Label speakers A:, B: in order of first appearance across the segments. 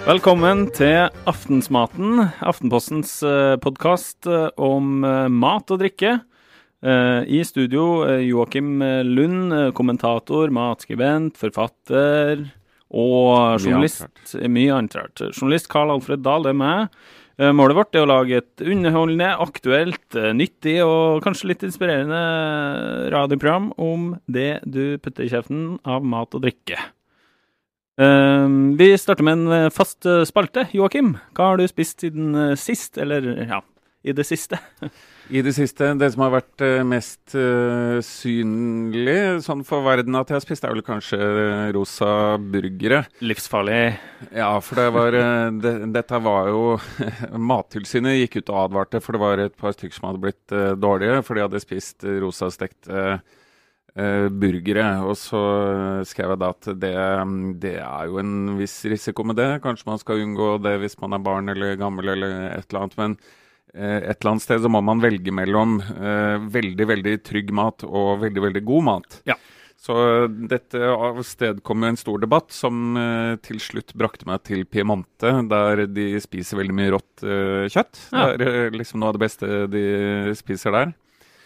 A: Velkommen til Aftensmaten, Aftenpostens podcast om mat og drikke. I studio Joakim Lund, kommentator, matskribent, forfatter og journalist. Mye annet rart. Journalist Karl Alfred Dahl, det er meg. Målet vårt er å lage et underholdende, aktuelt, nyttig og kanskje litt inspirerende radioprogram om det du putter i kjeften av mat og drikke. Vi starter med en fast spalte. Joakim, hva har du spist siden sist, eller ja, i det siste?
B: I det siste, det som har vært mest synlig sånn for verden at jeg har spist, er vel kanskje rosa burgere.
A: Livsfarlig.
B: Ja, for det var, dette var jo, Mattilsynet gikk ut og advarte, for det var et par stykker som hadde blitt dårlige, for de hadde spist rosa stekte burgere, og så skrev jeg da at det er jo en viss risiko med det. Kanskje man skal unngå det hvis man er barn eller gammel eller et eller annet, men et eller annet sted så må man velge mellom veldig, veldig trygg mat og veldig, veldig god mat.
A: Ja.
B: Så dette avstedkom en stor debatt som til slutt brakte meg til Piemonte, der de spiser veldig mye rått kjøtt. Ja. Det er liksom noe av det beste de spiser der.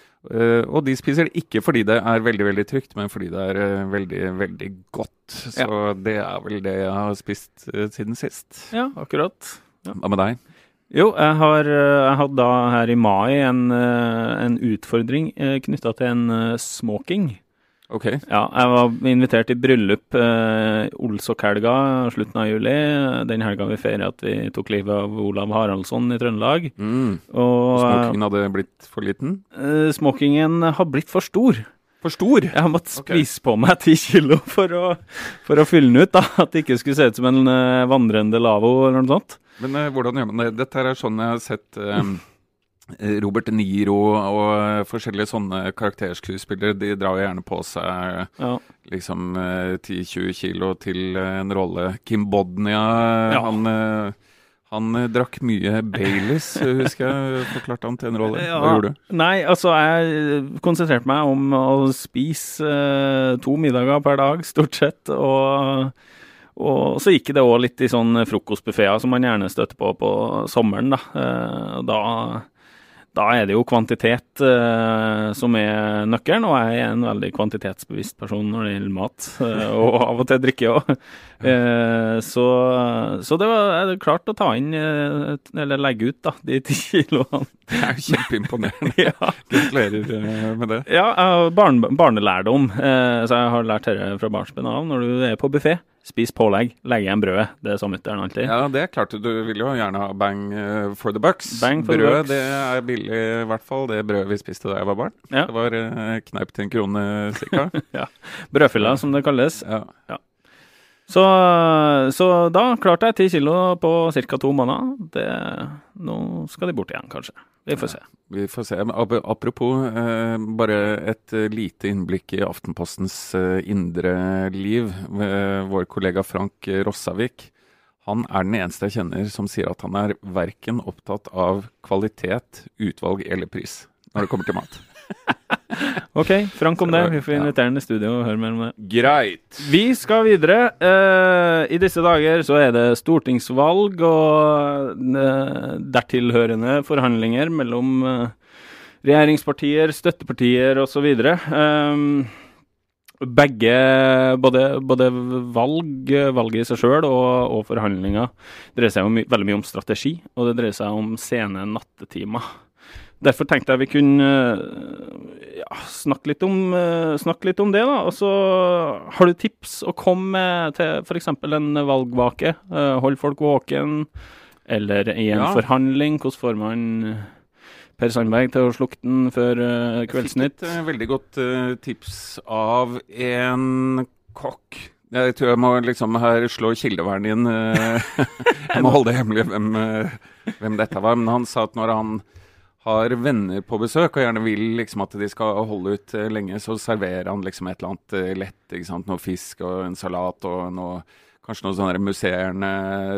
B: Og de spiser det ikke fordi det er veldig, veldig trygt, men fordi det er veldig, veldig godt. Så ja. Det er vel det jeg har spist siden sist.
A: Ja, akkurat. Ja.
B: Hva med deg?
A: Jo, jeg hadde da her i mai en utfordring knyttet til en smoking.
B: Ok.
A: Ja, jeg var invitert i bryllup Olsok-helga, slutten av juli. Den helga vi feiret at vi tok livet av Olav Haraldsson i Trøndelag.
B: Og smokingen hadde blitt for liten?
A: Smokingen har blitt for stor.
B: For stor?
A: Jeg har måttet spise på meg 10 kilo for å fylle den ut, da. At det ikke skulle se ut som en vandrende lavvo eller noe sånt.
B: Men hvordan gjør man det? Dette er sånn jeg har sett Robert De Niro og forskjellige sånne karakterskuespillere, de drar jo gjerne på seg liksom 10-20 kilo til en rolle. Kim Bodnia, han drakk mye Baileys, husker jeg forklarte han til en rolle. Hva gjorde du?
A: Nei, altså jeg konsentrerte meg om å spise 2 middager per dag, stort sett, og så gikk det også litt i sånn frokostbuffeter som man gjerne støtter på sommeren, da. Da er det jo kvantitet som er nøkkelen, og jeg er en veldig kvantitetsbevisst person når det gjelder mat, og av og til drikke også. Så det var klart å ta inn, eller legge ut da, de 10 kiloene.
B: Det er jo kjempeimponerende.
A: Ja.
B: Gratulerer med det.
A: Ja, barnelærdom, så jeg har lært dette fra barnsben av. Når du er på buffet, spis pålegg, legg igjen brødet. Det er sammenlignet alltid.
B: Ja, det er klart. Du vil jo gjerne ha bang for the bucks. Brød, det er billig i hvert fall. Det brødet vi spiste da jeg var barn. Ja. Det var kneip til 1 krone cirka.
A: Ja, brødfylla som det kalles.
B: Ja.
A: Så da klarte jeg 10 kilo på cirka 2 måneder. Nå skal de bort igjen, kanskje. Vi får se. Apropos,
B: bare et lite innblikk i Aftenpostens indre liv. Vår kollega Frank Rossavik, han er den eneste jeg kjenner som sier at han er hverken opptatt av kvalitet, utvalg eller pris når det kommer til mat.
A: Ok, Frank om det. Vi får invitere den i studio og høre mer om det.
B: Greit.
A: Vi skal videre. I disse dager så er det stortingsvalg og dertilhørende forhandlinger mellom regjeringspartier, støttepartier og så videre. Begge, både valget i seg selv og forhandlinger dreier seg jo veldig mye om strategi, og det dreier seg om sene nattetimer. Derfor tenkte jeg vi kunne snakke litt om det da. Og så har du tips å komme med til for eksempel en valgvake, hold folk våken, eller i en forhandling, hvordan får man Per Sandberg til å slukke den før Kveldsnytt?
B: Jeg fikk et veldig godt tips av en kokk. Jeg tror jeg må liksom her slå kildevern inn. Jeg må holde det hemmelig hvem dette var, men han sa at når han har venner på besøk, og gjerne vil liksom at de skal holde ut lenge, så serverer han liksom et eller annet lett, ikke sant? Noe fisk og en salat og noe, kanskje noe sånn musserende,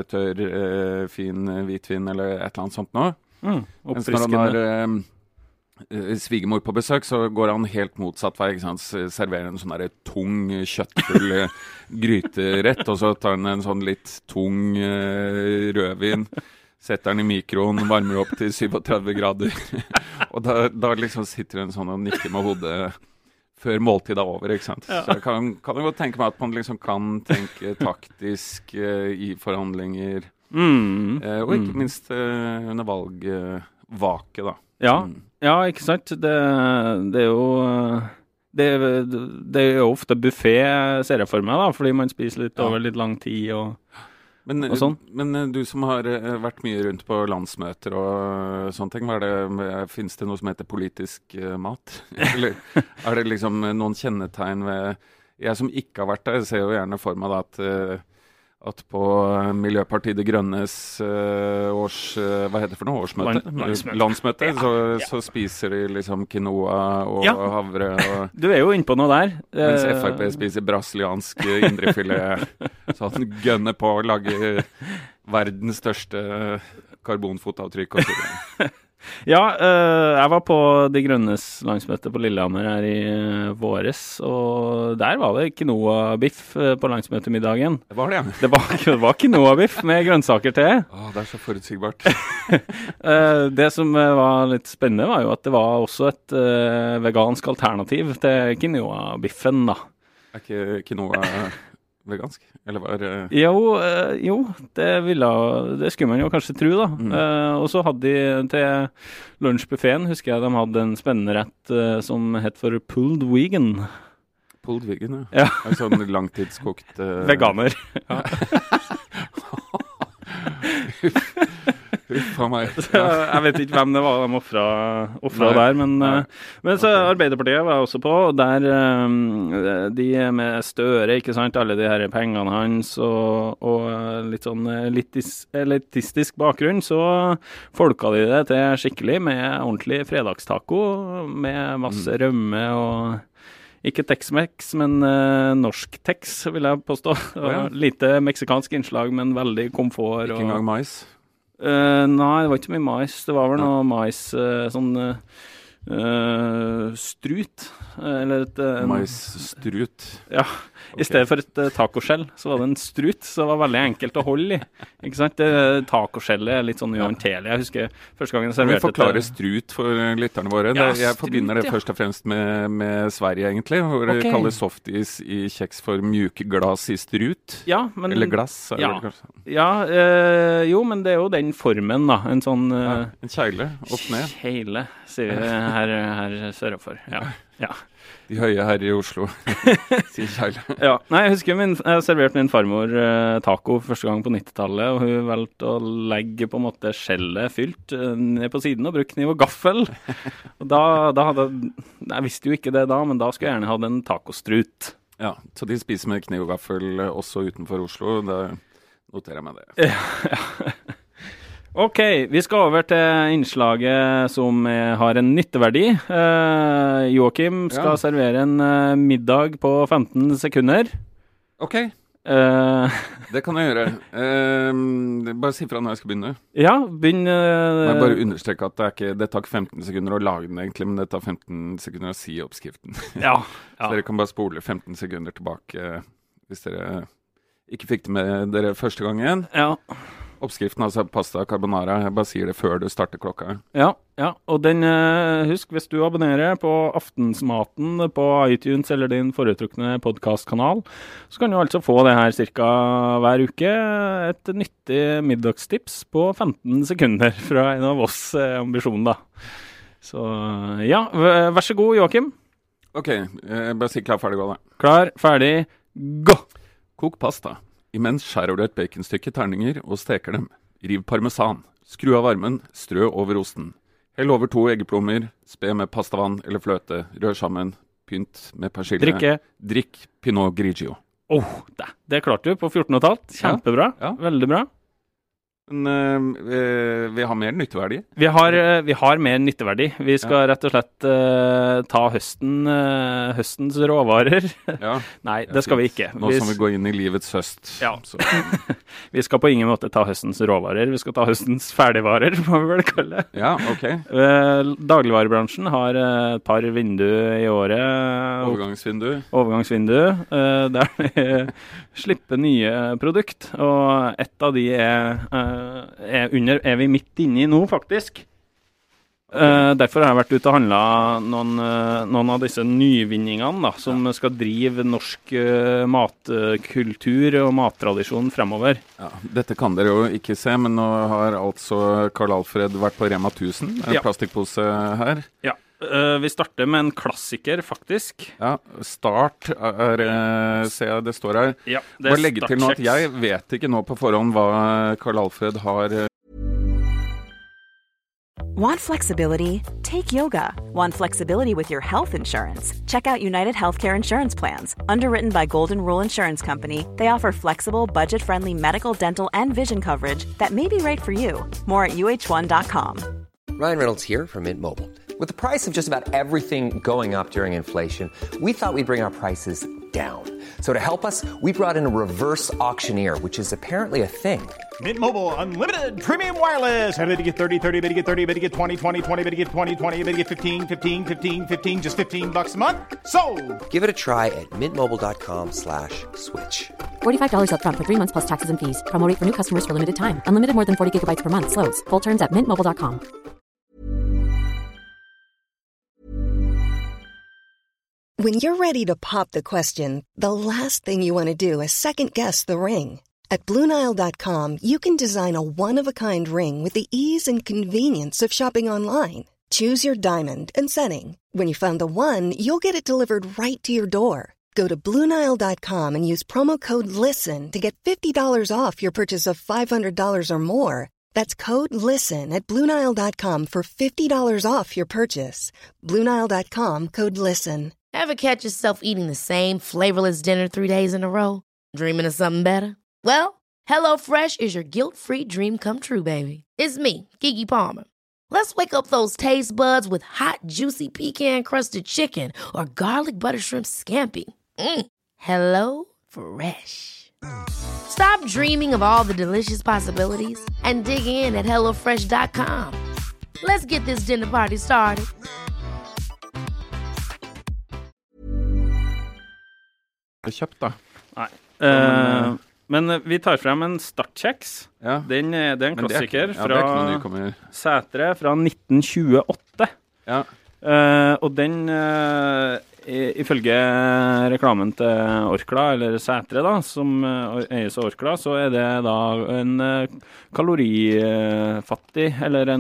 B: tørr, fin hvitvin eller et eller annet sånt noe. Mens når han har svigermor på besøk, så går han helt motsatt vei, ikke sant? Serverer en sånn der tung, kjøttfull gryterett, og så tar han en sånn litt tung rødvin, setter den i mikroen, varmer opp til 37 grader, og da liksom sitter han sånn og nikker med hodet før måltid er over, ikke sant? Ja. Så jeg kan jo tenke meg at man liksom kan tenke taktisk i forhandlinger, og ikke minst under valgvake, da.
A: Ja, ikke sant? Det er jo det er jo ofte buffet, ser jeg for meg, da, fordi man spiser litt over litt lang tid og sånn.
B: Men du som har vært mye rundt på landsmøter og sånne ting, finnes det noe som heter politisk mat? Eller er det liksom noen kjennetegn ved... Jeg som ikke har vært der, ser jo gjerne for meg da at på Miljøpartiet De Grønnes hva heter det for noe? Årsmøte? Landsmøte. Så spiser de liksom quinoa og havre. Og,
A: du er jo inne på noe der.
B: Mens FrP spiser brasiliansk indrefilet. Så han gønner på å lage verdens største karbonfotavtrykk og sånn.
A: Ja, jeg var på De Grønnes landsmøte på Lillehammer her i våres, og der var det quinoa-biff på landsmøtemiddagen.
B: Det var det, ja.
A: Det var quinoa-biff med grønnsaker til.
B: Det er så forutsigbart.
A: Det som var litt spennende var jo at det var også et vegansk alternativ til quinoa-biffen, da.
B: Er ikke quinoa vegansk? Eller var
A: Jo, det skulle man jo kanskje tro, da. Og så hadde de til lunsjbuffeten, husker jeg, de hadde en spennende rett som het for pulled vegan.
B: Pulled vegan, ja. En sånn langtidskokt...
A: Veganer. Ja.
B: Uff av meg.
A: Jeg vet ikke hvem det var de offra der, men så Arbeiderpartiet var også på, og der de med Støre, ikke sant, alle de her pengene hans, og litt sånn elitistisk bakgrunn, så folka de det til skikkelig med ordentlig fredagstaco, med masse rømme og ikke Tex-Mex, men norsk Tex, vil jeg påstå. Lite meksikansk innslag, men veldig komfort.
B: Ikke engang mais?
A: Nei, det var ikke mye mais. Det var vel noe mais, sånn strut. Eller
B: mais-strut?
A: Ja, i stedet for et tacoskjell, så var det en strut, så det var veldig enkelt å holde i. Ikke sant? Tacoskjellet er litt sånn uhåndterlig. Jeg husker første gangen jeg serverte...
B: Vi forklarer strut for lytterne våre. Jeg forbinder det først og fremst med Sverige, egentlig, hvor det kalles softis i kjeks for mjuke glass i strut. Eller glass.
A: Jo, men det er jo den formen, da. En sånn...
B: en kjeile, opp ned.
A: Kjeile, sier vi her sørafor. Ja.
B: De høye her i Oslo, sier kjeile.
A: Nei, jeg husker jeg serverte min farmor taco første gang på 90-tallet, og hun valgte å legge på en måte skjellet fylt ned på siden og bruke kniv og gaffel. Og da hadde jeg visste jo ikke det da, men da skulle jeg gjerne hatt en tacostrut.
B: Ja, så de spiser med kniv og gaffel også utenfor Oslo, da noterer jeg meg det.
A: Ja. Ok, vi skal over til innslaget som har en nytteverdi. Joakim skal servere en middag på 15 sekunder.
B: Ok, det kan jeg gjøre. Bare si fra når jeg skal begynne.
A: Ja, begynn.
B: Jeg bare understreker at det tar ikke 15 sekunder å lage den egentlig, men det tar 15 sekunder å si oppskriften. Så dere kan bare spole 15 sekunder tilbake hvis dere ikke fikk det med dere første gangen. Oppskriften, altså pasta carbonara, jeg bare sier det før du starter klokka. Ja, og den, husk, hvis du abonnerer på Aftensmaten på iTunes eller din foretrukne podcastkanal, så kan du altså få det her cirka hver uke, et nyttig middagstips på 15 sekunder fra en av oss ambisjonen da. Så ja, vær så god, Joakim. Ok, bare si klar, ferdig, gå da.
A: Klar, ferdig, gå!
B: Kok pasta. Imens skjærer du et baconstykke terninger og steker dem. Riv parmesan. Skru av varmen, strø over osten. Hell over 2 eggeplommer, spe med pastavann eller fløte, rør sammen, pynt med persille. Drikk Pinot Grigio.
A: Det klarte du på 14,5. Kjempebra, veldig bra.
B: Men vi har mer nytteverdi.
A: Vi har mer nytteverdi. Vi skal rett og slett ta høstens råvarer.
B: Ja.
A: Nei, det skal vi ikke.
B: Nå som vi går inn i livets høst.
A: Ja. Vi skal på ingen måte ta høstens råvarer. Vi skal ta høstens ferdigvarer, må vi vel kalle det.
B: Ja, ok.
A: Dagligvarebransjen har et par vinduer i året. Overgangsvindu. Der vi slipper nye produkt, og et av de er vi midt inne i nå, faktisk. Derfor har jeg vært ute og handlet noen av disse nyvinningene da, som skal drive norsk matkultur og mattradisjon fremover. Ja,
B: dette kan dere jo ikke se, men nå har altså Karl Alfred vært på Rema 1000, en plastikkpose her.
A: Ja. Vi starter med en klassiker, faktisk.
B: Ja, start ser jeg det står her.
A: Ja, det
B: bare legge til nå at jeg vet ikke nå på forhånd hva Karl Alfred har.
C: Want flexibility? Take yoga. Want flexibility with your health insurance? Check out United Healthcare Insurance Plans. Underwritten by Golden Rule Insurance Company, they offer flexible, budget-friendly medical, dental, and vision coverage that may be right for you. More at uh1.com.
D: Ryan Reynolds here from Mint Mobile. With the price of just about everything going up during inflation, we thought we'd bring our prices down. So to help us, we brought in a reverse auctioneer, which is apparently a thing.
E: Mint Mobile Unlimited Premium Wireless. How to get 30, 30, bit to get 30, bit to get 20, 20, 20, bit to get 20, 20, bit to get 15, 15, 15, 15, just $15 a month? Sold!
D: Give it a try at mintmobile.com/switch.
F: $45 up front for 3 months plus taxes and fees. Promo rate for new customers for limited time. Unlimited more than 40 gigabytes per month. Slows full terms at mintmobile.com.
G: When you're ready to pop the question, the last thing you want to do is second-guess the ring. At BlueNile.com, you can design a one-of-a-kind ring with the ease and convenience of shopping online. Choose your diamond and setting. When you find the one, you'll get it delivered right to your door. Go to BlueNile.com and use promo code LISTEN to get $50 off your purchase of $500 or more. That's code LISTEN at BlueNile.com for $50 off your purchase. BlueNile.com, code LISTEN.
H: Ever catch yourself eating the same flavorless dinner 3 days in a row? Dreaming of something better? Well, HelloFresh is your guilt-free dream come true, baby. It's me, Keke Palmer. Let's wake up those taste buds with hot, juicy pecan-crusted chicken or garlic butter shrimp scampi. Hello Fresh. Stop dreaming of all the delicious possibilities and dig in at HelloFresh.com. Let's get this dinner party started.
B: Kjøpt da.
A: Nei. Men vi tar frem en startkjeks. Ja. Det er en klassiker fra Sætre fra 1928. Ja. Og den, ifølge reklamen til Orkla, eller Sætre da, som eies av Orkla, så er det da en kalorifattig, eller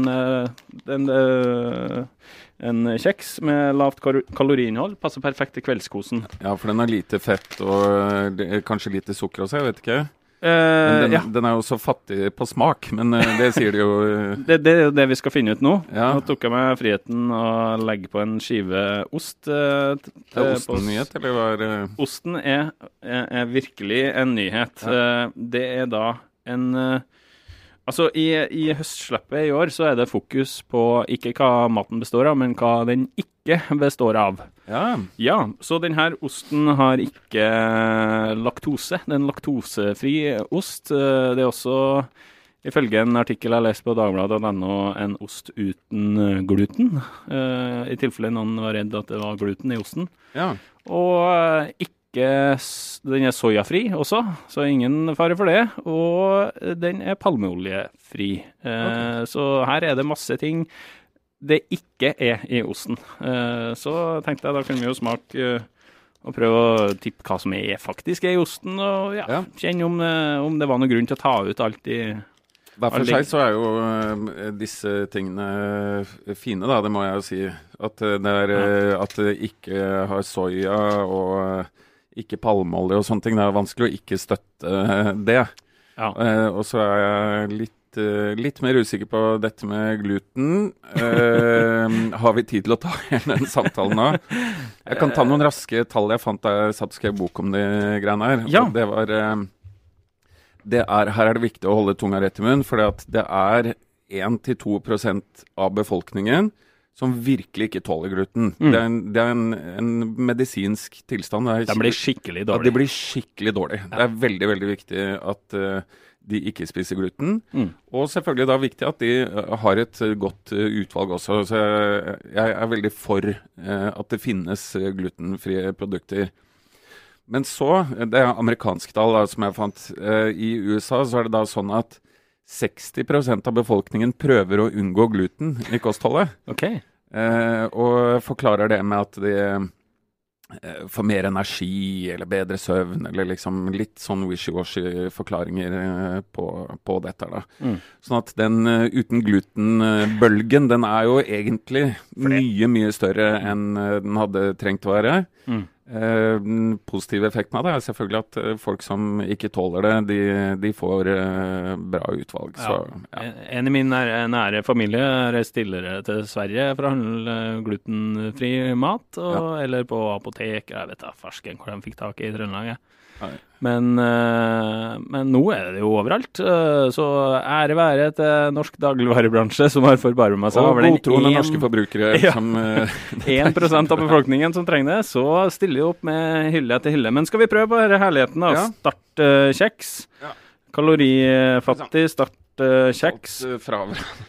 A: en kjeks med lavt kaloriinnhold, passer perfekt til kveldskosen.
B: Ja, for den har lite fett og kanskje lite sukker også, jeg vet ikke. Men den er jo så fattig på smak, men det sier de jo...
A: Det er jo det vi skal finne ut nå. Ja. Nå tok jeg meg friheten å legge på en skive ost.
B: Er osten en nyhet, eller hva er det?
A: Osten er virkelig en nyhet. Ja. Det er da en... Altså, i høstslippet i år så er det fokus på ikke hva maten består av, men hva den ikke består av. Ja, så denne osten har ikke laktose. Det er en laktosefri ost. Det er også, ifølge en artikkel jeg leste på Dagbladet.no, en ost uten gluten. I tilfelle noen var redd at det var gluten i osten. Ja. Og den er soyafri også, så ingen fare for det, og den er palmeoljefri. Okay. Så her er det masse ting det ikke er i osten. Så tenkte jeg, da kunne vi jo smake og prøve å tippe hva som faktisk er i osten, og kjenne om det var noen grunn til å ta ut alt i...
B: Hver for seg så er jo disse tingene fine, da, det må jeg jo si. At det ikke har soya og ikke palmeolje og sånne ting. Det er vanskelig å ikke støtte det. Ja. Og så er jeg litt mer usikker på dette med gluten. Har vi tid til å ta igjen den samtalen nå? Jeg kan ta noen raske tall jeg fant da jeg satt og skrev bok om de greiene her. Ja. Her er det viktig å holde tunga rett i munnen, for det er 1-2% av befolkningen som virkelig ikke tåler gluten. Det er en medisinsk tilstand.
A: De blir skikkelig dårlig.
B: Ja, de blir skikkelig dårlig. Det er veldig, veldig viktig at de ikke spiser gluten. Og selvfølgelig da viktig at de har et godt utvalg også. Så jeg er veldig for at det finnes glutenfrie produkter. Men så, det er amerikansk tall da, som jeg fant. I USA så er det da sånn at 60% av befolkningen prøver å unngå gluten i kostholdet.
A: Ok.
B: Og forklarer det med at de får mer energi, eller bedre søvn, eller liksom litt sånn wishy-washy forklaringer på dette da. Sånn at den uten gluten-bølgen, den er jo egentlig mye større enn den hadde trengt å være. Den positive effekten av det er selvfølgelig at folk som ikke tåler det, de får bra utvalg. Så,
A: En i min nære familie reiste tidligere til Sverige for å handle glutenfri mat, eller på apotek, jeg vet da, farsken hvor de fikk tak i Trøndelag. Men nå er det jo overalt, så ære være til norsk dagligvarebransje som har forbarmet seg over den
B: godtroende norske forbrukere som
A: 1% av befolkningen som trenger det, så stiller jo opp med hylle etter hylle. Men skal vi prøve på denne herligheten da? Start kjeks. Kalorifattig start kjeks.
B: Fra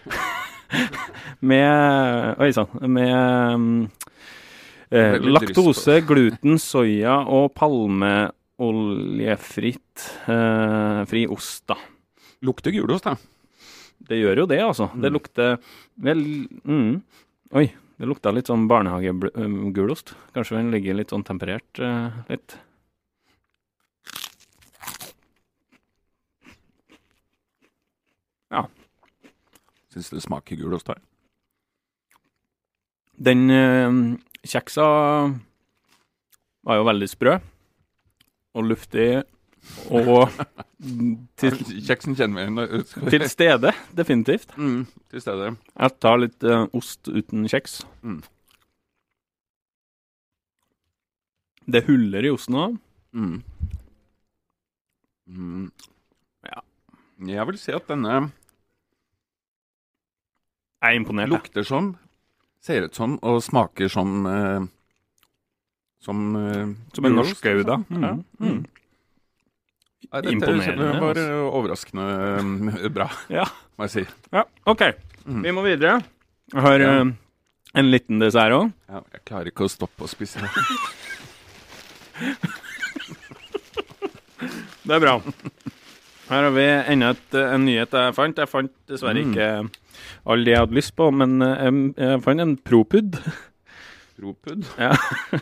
A: med laktose, gluten, soja og oljefritt fri ost da.
B: Lukter gulost da.
A: Det gjør jo det altså. Det lukter vel Oi, det lukter litt sånn barnehagegulost. Kanskje den ligger litt sånn temperert litt. Ja.
B: Synes det smaker gulost da?
A: Den kjeksa var jo veldig sprø og luftig, og
B: kjeksen kjenner vi
A: til stede, definitivt.
B: Til stede.
A: Jeg tar litt ost uten kjeks. Det huller i osten også. Ja.
B: Jeg vil si at denne
A: er imponert.
B: Lukter som, ser ut som, og smaker som en
A: norsk gouda.
B: Imponerende. Det var overraskende bra, må jeg si.
A: Ja, ok. Vi må videre. Jeg har en liten dessert også.
B: Ja, jeg klarer ikke å stoppe å spise det.
A: Det er bra. Her har vi enda en nyhet jeg fant. Jeg fant dessverre ikke alle de jeg hadde lyst på, men jeg fant en ProPud.
B: ProPud?
A: Ja.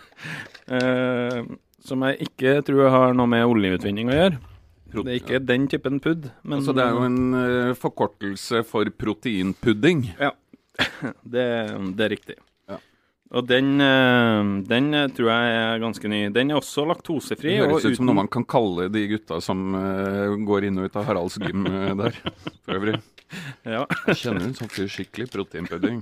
A: Som jeg ikke tror har noe med oljeutvinning å gjøre. Det er ikke den typen pudd. Men
B: altså det er jo en forkortelse for proteinpudding.
A: Ja, det er riktig. Ja. Og den tror jeg er ganske ny. Den er også laktosefri.
B: Det høres ut som noe man kan kalle de gutta som går inn og ut av Haralds gym der, for øvrig.
A: Ja.
B: Jeg kjenner en sånn skikkelig proteinpudding.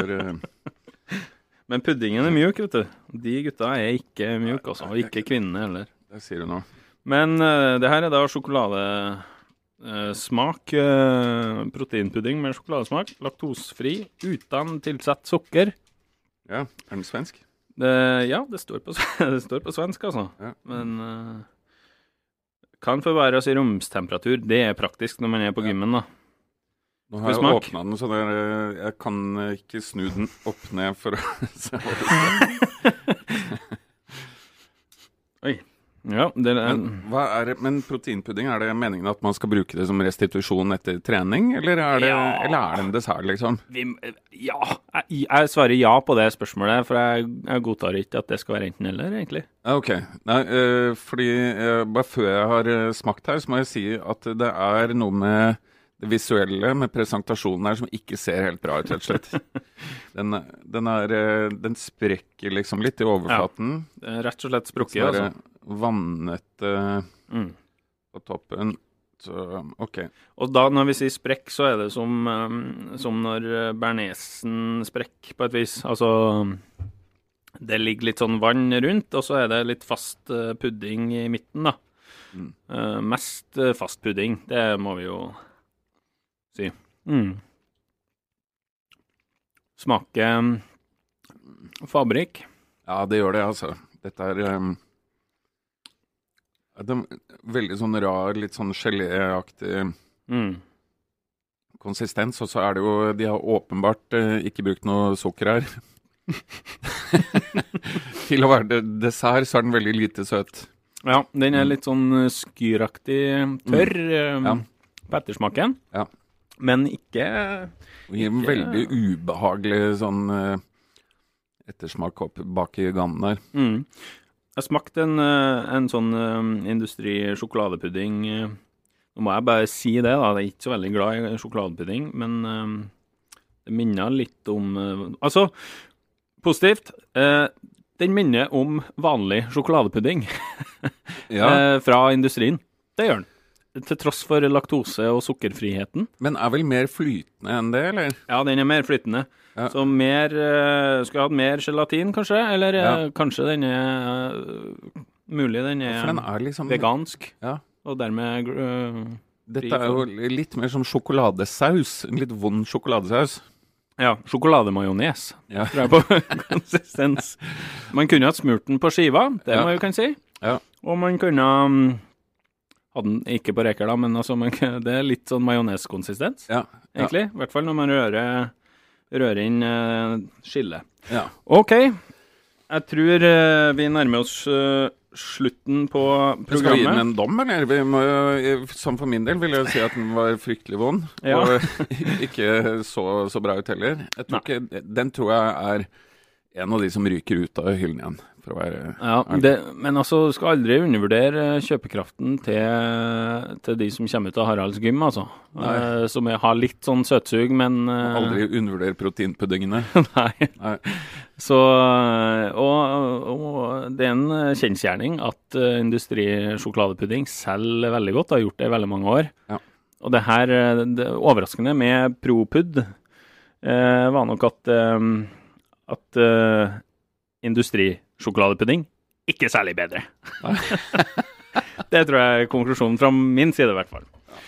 A: Men puddingen er mjuk, vet du. De gutta er ikke mjuk, altså. Og ikke kvinnene heller.
B: Det sier du nå.
A: Men det her er da sjokoladesmak. Proteinpudding med sjokoladesmak. Laktosefri, uten tilsatt sukker.
B: Ja, er den svensk?
A: Det står på svensk, altså. Ja. Men kan forværes i romstemperatur. Det er praktisk når man er på gymmen, da.
B: Nå har jeg åpnet den, så jeg kan ikke snu den opp ned for å se hva det står.
A: Oi. Ja,
B: men proteinpudding, er det meningen at man skal bruke det som restitusjon etter trening, eller er det en dessert, liksom?
A: Jeg svarer ja på det spørsmålet, for jeg godtar ikke at det skal være enten eller, egentlig.
B: Ok. Nei, fordi bare før jeg har smakt her, så må jeg si at det er noe med det visuelle, med presentasjonen her, som ikke ser helt bra ut, rett og slett. Den sprekker liksom litt i overflaten.
A: Ja, det er rett og slett sprukket, altså.
B: Vannete på toppen. Så, ok.
A: Og da når vi sier sprekk, så er det som når bernesen sprekker på et vis. Altså, det ligger litt sånn vann rundt, og så er det litt fast pudding i midten, da. Mest fast pudding, det må vi jo si. smaker fabrikk.
B: Ja, det gjør det, altså. Dette er veldig sånn rar, litt sånn geléaktig konsistens, og så er det jo, de har åpenbart ikke brukt noe sukker her. Til å være dessert, så er den veldig lite søt.
A: Ja, den er litt sånn skyraktig tørr på ettersmaken. Ja. Men ikke...
B: Og gir en veldig ubehagelig sånn ettersmak opp bak i gannen der.
A: Jeg smakte en sånn industri-sjokoladepudding. Nå må jeg bare si det da, jeg er ikke så veldig glad i sjokoladepudding, men det minner litt om... altså, positivt, den minner om vanlig sjokoladepudding fra industrien. Det gjør den. Til tross for laktose og sukkerfriheten.
B: Men er vel mer flytende enn det, eller?
A: Ja, den er mer flytende. Ja. Så mer, skulle jeg hatt mer gelatin, kanskje? Eller kanskje den er mulig den er,
B: den er liksom,
A: vegansk. Ja. Og dermed
B: dette er jo litt mer som sjokoladesaus. En litt vond sjokoladesaus.
A: Ja, sjokolademajones. Ja. Tror jeg på konsistens. Man kunne hatt smurt den på skiva, det må jeg jo kan si. Ja. Og man kunne... hadde den ikke på reker da, men altså, det er litt sånn majoneskonsistens, egentlig. I hvert fall når man rører inn skille. Ja. Ok, jeg tror vi nærmer oss slutten på programmet.
B: Skal vi gi den en dom, eller? Vi må, som for min del vil jeg si at den var fryktelig vond, og ikke så bra ut heller. Den tror jeg er en av de som ryker ut av hyllen igjen. For å være
A: men altså, du skal aldri undervurdere kjøpekraften til de som kommer ut av Haralds gym, altså. Som har litt sånn søtsug, men...
B: aldri undervurdere proteinpuddingene. Nei.
A: Så, og det er en kjensgjerning at industrisjokoladepudding selv veldig godt, har gjort det i veldig mange år. Ja. Og det her, det overraskende med ProPud var nok at industrisjokoladepudding ikke særlig bedre. Det tror jeg er konklusjonen fra min side i hvert fall.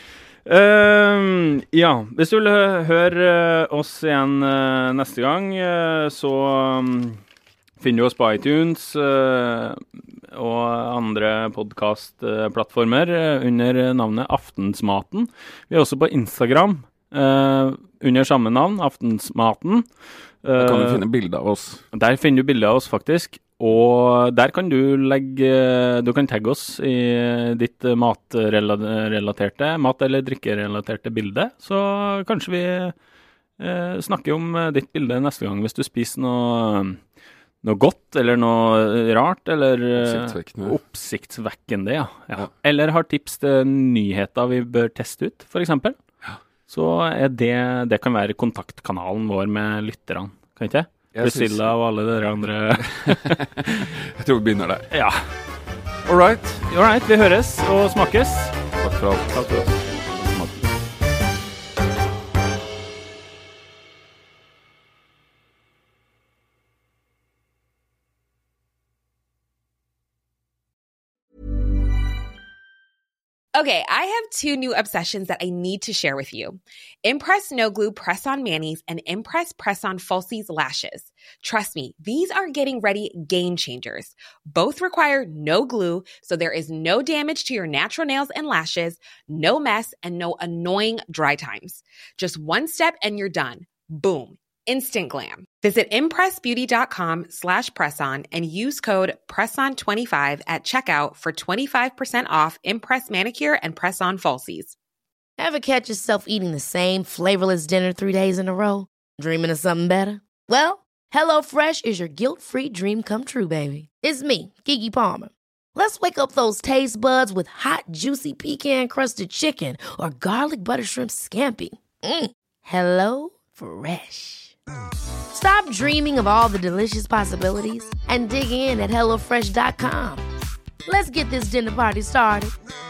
A: Hvis du vil høre oss igjen neste gang, så finner du oss på iTunes og andre podcastplattformer under navnet Aftensmaten. Vi er også på Instagram under samme navn, Aftensmaten.
B: Der kan du finne bilder av oss.
A: Der finner du bilder av oss faktisk, og der kan du kan tagge oss i ditt mat- eller drikkerelaterte bilde, så kanskje vi snakker om ditt bilde neste gang hvis du spiser noe godt, eller noe rart, eller oppsiktsvekkende, ja. Eller har tips til nyheter vi bør teste ut, for eksempel. Så er det kan være kontaktkanalen vår med lytterne, kan ikke det? Priscilla og alle dere andre.
B: Jeg tror vi begynner der.
A: Ja.
B: All right,
A: vi høres og smakes.
B: Takk for alt.
A: Takk for oss.
I: Okay, I have two new obsessions that I need to share with you. Impress No Glue Press-On Manis and Impress Press-On Falsies Lashes. Trust me, these are getting ready game changers. Both require no glue, so there is no damage to your natural nails and lashes, no mess, and no annoying dry times. Just one step and you're done. Boom. Instant glam. Visit impressbeauty.com/presson and use code PRESSON25 at checkout for 25% off Impress Manicure and Press-On Falsies.
H: Ever catch yourself eating the same flavorless dinner 3 days in a row? Dreaming of something better? Well, HelloFresh is your guilt-free dream come true, baby. It's me, Keke Palmer. Let's wake up those taste buds with hot, juicy pecan-crusted chicken or garlic butter shrimp scampi. HelloFresh. Stop dreaming of all the delicious possibilities and dig in at HelloFresh.com. Let's get this dinner party started.